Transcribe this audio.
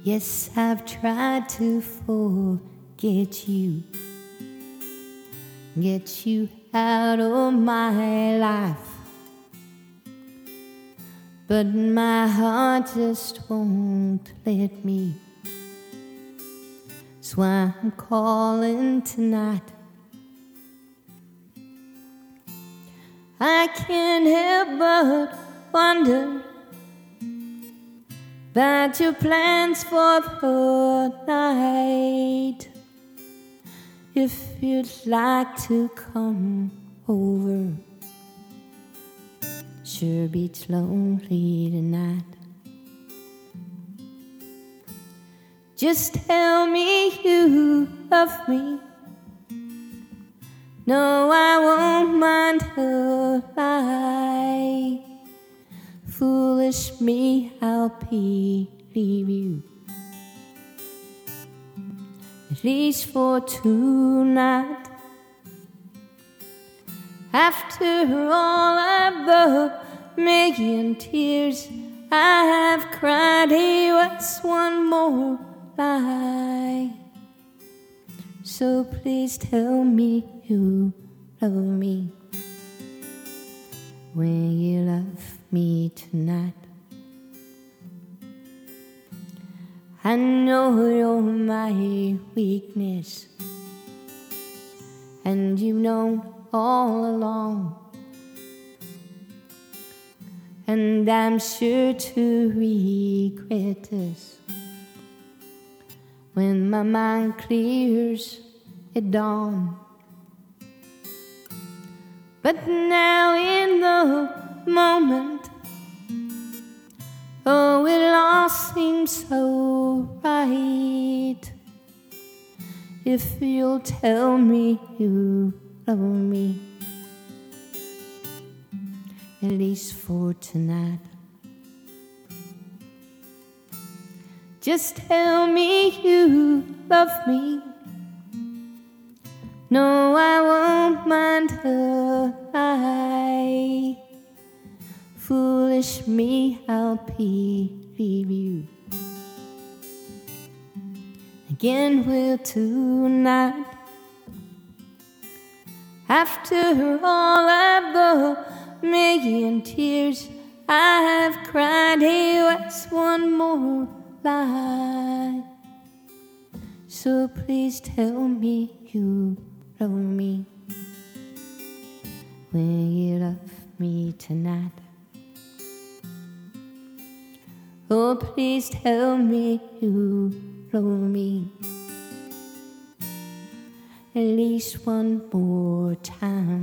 Yes, I've tried to forget you, get you out of my life, but my heart just won't let me. That's why I'm calling tonight. I can't help but wonder about your plans for the night. If you'd like to come over, sure beats lonely tonight. Just tell me you love me. No, I won't mind a lie. Foolish me, I'll believe you, at least for tonight. After all of the million tears I have cried, hey, what's one more lie? So please tell me you love me when you love me tonight. I know you're my weakness, and you've known all along, and I'm sure to regret this when my mind clears at dawn. But now in the moment, oh, it all seems so right. If you'll tell me you love me, at least for tonight. Just tell me you love me. No, I won't mind a lie. Foolish me, I'll believe you. Again, will tonight. After all of the million tears I have cried, hey, what's one more lie? So please tell me you love me when you love me tonight. Oh, please tell me you love me at least one more time.